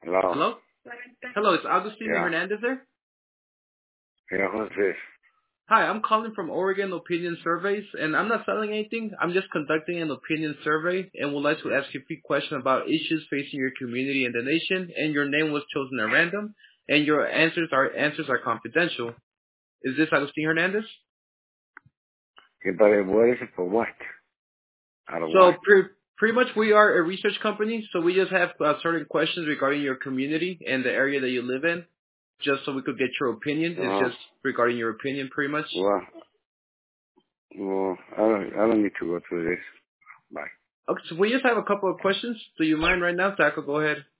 Hello? Hello? Hello, it's Agustin Yeah. Hernandez there. Yeah, who's this? Hi, I'm calling from Oregon Opinion Surveys, and I'm not selling anything. I'm just conducting an opinion survey and would like to ask you a few questions about issues facing your community and the nation, and your name was chosen at random, and your answers are confidential. Is this Agustin Hernandez? Yeah, but what is it for what? Out of So what? pretty much we are a research company, so we just have certain questions regarding your community and the area that you live in, just so we could get your opinion. It's Oh, just regarding your opinion pretty much. well, I don't need to go through this. Bye. Okay, so we just have a couple of questions. Do you mind right now, so I could go ahead?